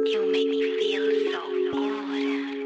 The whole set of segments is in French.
You make me feel so good.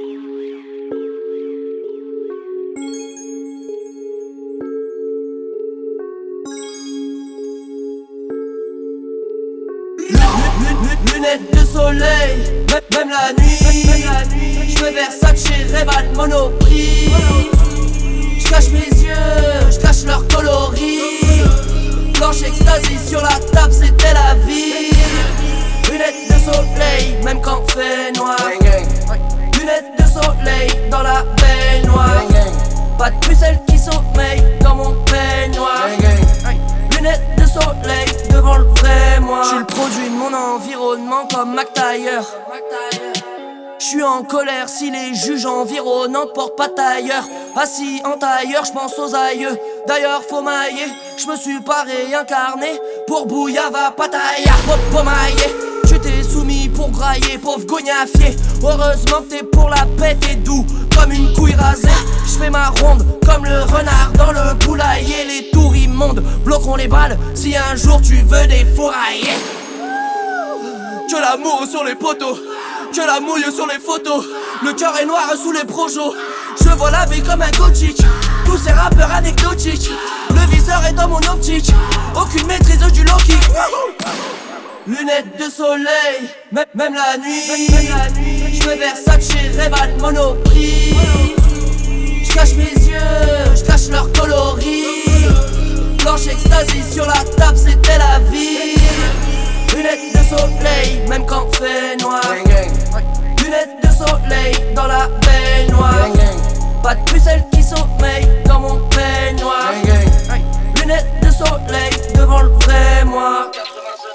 Lunettes de soleil, même la nuit. Je me Versace, Ray-Ban, Monoprix. Je cache mes yeux, je cache leur coloris. Blanche extasie sur la table, c'était la vie. Lunettes de soleil, même quand fait noir. Lunettes de soleil dans la baignoire. Pas de pucelle qui sommeille dans mon peignoir. Lunettes de soleil devant le vrai moi. J'suis le produit de mon environnement comme McTayer. J'suis en colère si les juges environnants portent pas tailleur. Assis en tailleur, j'pense aux aïeux. D'ailleurs faut mailler, j'me suis pas réincarné pour Bouillava Pataya. Pomailler, tu t'es soumis pour grailler, pauvre gognafier. Heureusement que t'es pour la paix, t'es doux comme une couille rasée. J'fais ma ronde comme le renard dans le poulailler. Les tours immondes bloqueront les balles si un jour tu veux défourailler. Que l'amour sur les poteaux, que la mouille sur les photos. Le cœur est noir sous les projos. Je vois la vie comme un gothique. Tous ces rappeurs anecdotiques. Le viseur est dans mon optique. Aucune maîtrise du low kick. Lunettes de soleil, même la nuit. Je me Versace, Ray-Ban, Monoprix. Je cache mes yeux, je cache leur coloris. Blanche extasie sur la table, c'était la vie. Lunettes de soleil, même quand fait noir. Lunettes de soleil dans la baignoire. Pas de pucelle qui sommeille dans mon peignoir. Lunettes de soleil devant le vrai moi. 80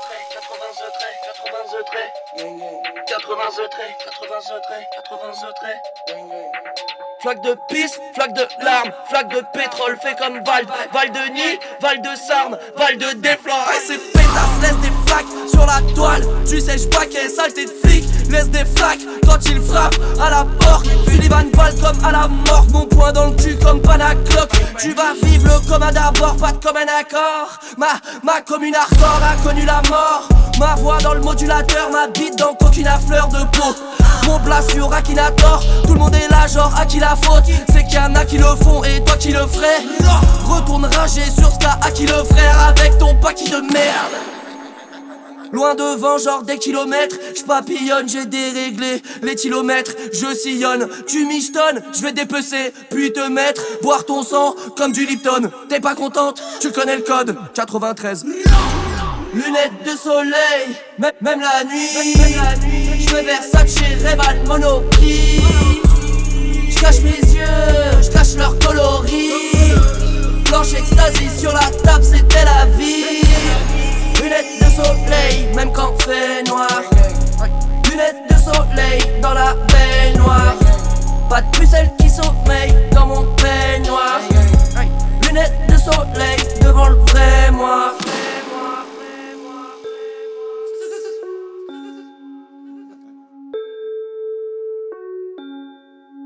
Flaque de pisse, flaque de larmes, flaque de pétrole fait comme Val de Nil, Val de Sarne, Val de Déflore. Et ces pétasses laissent des flaques sur la toile. Tu sais j'pas qu'est saleté de flic. Laisse des flaques quand il frappe à la porte. Sullivan balle comme à la mort. Mon poing dans le cul comme Panacloc. Tu vas vivre le coma d'abord, pas de comme un accord. Ma commune hardcore a connu la mort. Ma voix dans le modulateur, ma bite dans coquine à fleur de peau. Mon plat sur Akinator, tout le monde est là genre à qui la faute. C'est qu'il y en a qui le font et toi qui le ferais. Retourne rager sur ce gars à qui le frère avec ton paquet de merde. Loin devant genre des kilomètres, j'papillonne, j'ai déréglé les kilomètres, je sillonne, tu michetonnes, j'vais dépecer, puis te mettre, boire ton sang comme du Lipton. T'es pas contente, tu connais le code, 93. Lunettes de soleil, même la nuit. Je me Versace, Ray-Ban, Monoprix. Je cache mes yeux, je cache leur coloris. Blanche extasie sur la table, c'était la vie. Lunettes de soleil, même quand fait noir. Lunettes de soleil dans la baignoire. Pas de pucelle qui sommeille dans mon peignoir. Lunettes de soleil devant le vrai moi.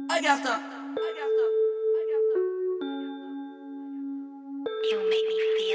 Agatha. You make me feel